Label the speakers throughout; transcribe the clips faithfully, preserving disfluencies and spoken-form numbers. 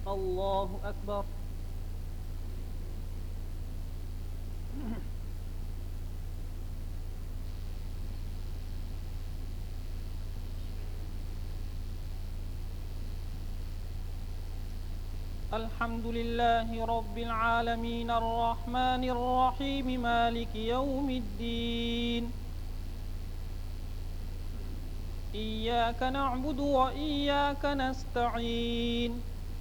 Speaker 1: الله أكبر. الحمد لله رب العالمين الرحمن الرحيم مالك يوم الدين. إياك نعبد وإياك نستعين.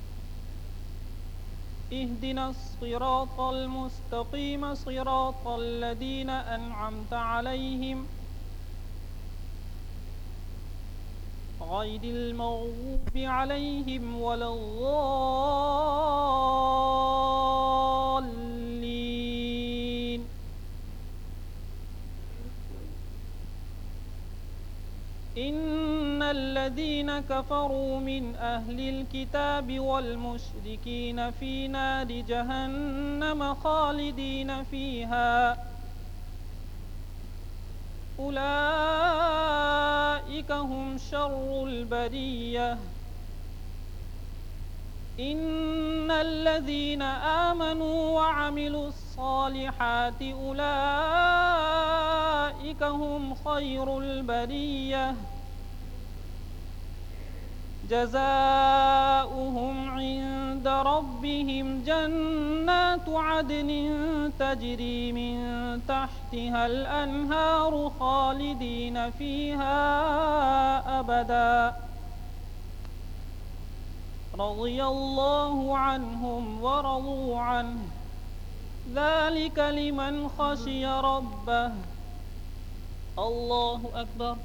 Speaker 1: اهدنا الصراط المستقيم صراط الذين أنعمت عليهم غير المغضوب عليهم ولا الضالين. إن الذين كفروا من أهل الكتاب والمشركين في نار جهنم خالدين فيها أولئك هم شر البرية. إن الذين آمنوا وعملوا الصالحات أولئك هم خير البرية. جزاؤهم عند ربهم جنات عدن تجري من تحتها الأنهار خالدين فيها أبدا رضي الله عنهم ورضوا عنه ذلك لمن خشي ربه. الله أكبر.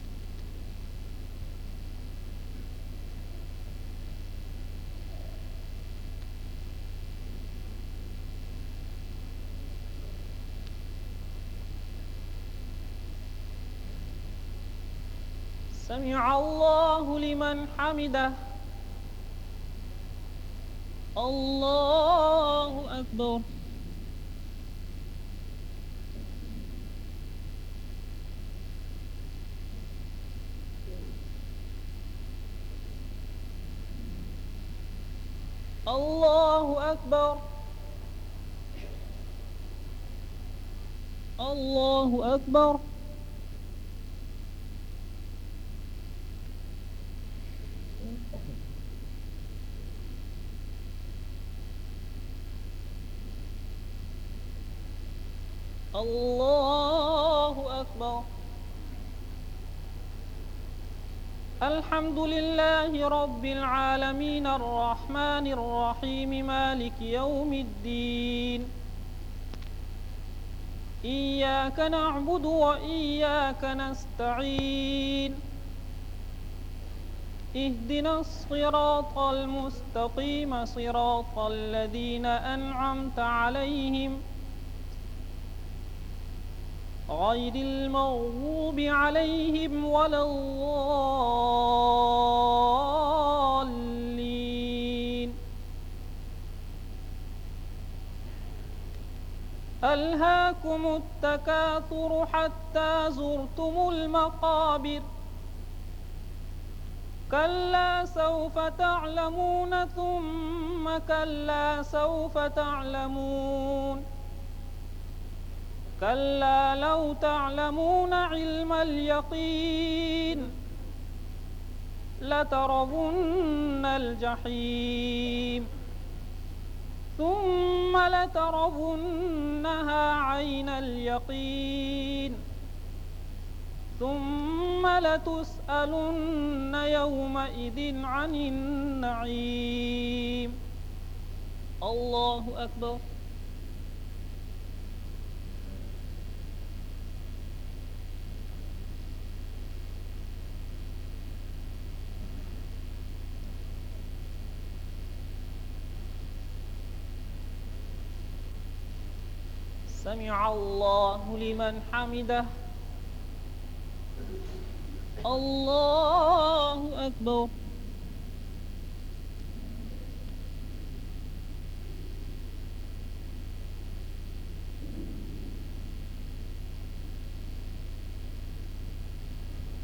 Speaker 1: سمع الله لمن حمده. الله أكبر. الله أكبر. الله أكبر. الله أكبر. الحمد لله رب العالمين الرحمن الرحيم مالك يوم الدين. إياك نعبد وإياك نستعين. اهدنا الصراط المستقيم صراط الذين أنعمت عليهم غير المغضوب عليهم ولا الضالين. ألهاكم التكاثر حتى زرتم المقابر كلا سوف تعلمون ثم كلا سوف تعلمون كلا لو تعلمون علم اليقين لترون الجحيم ثم لترونها عين اليقين ثم لتسألن يومئذ عن النعيم. الله أكبر. سمع الله لمن حمده. الله أكبر.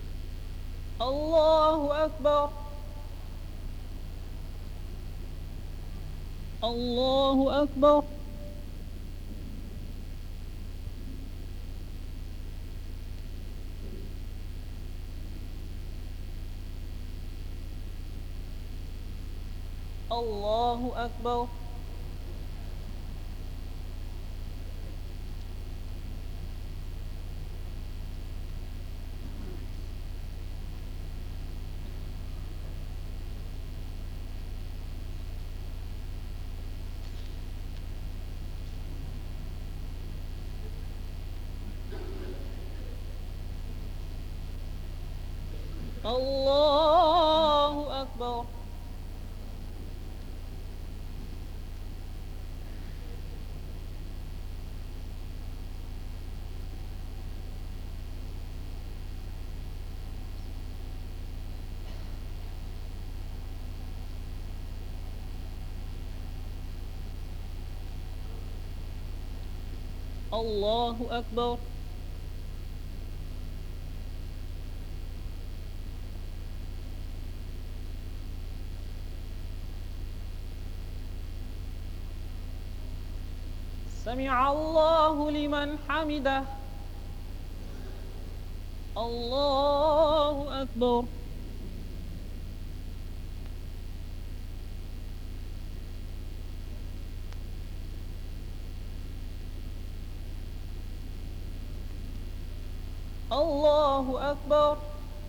Speaker 1: الله أكبر. الله أكبر. الله أكبر. الله أكبر. الله أكبر. سمع الله لمن حمده. الله أكبر. الله أكبر.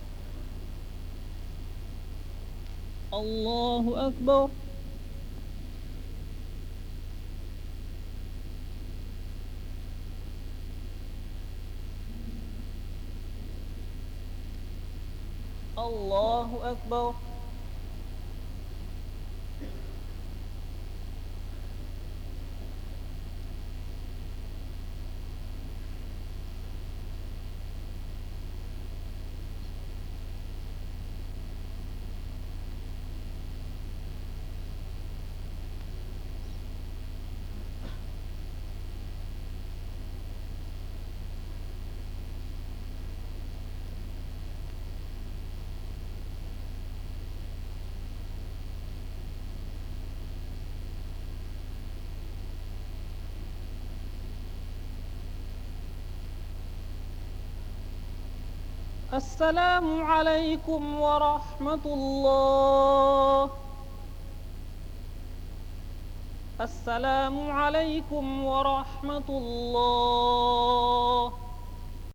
Speaker 1: الله أكبر. الله أكبر. السلام عليكم ورحمة الله. السلام عليكم ورحمة الله.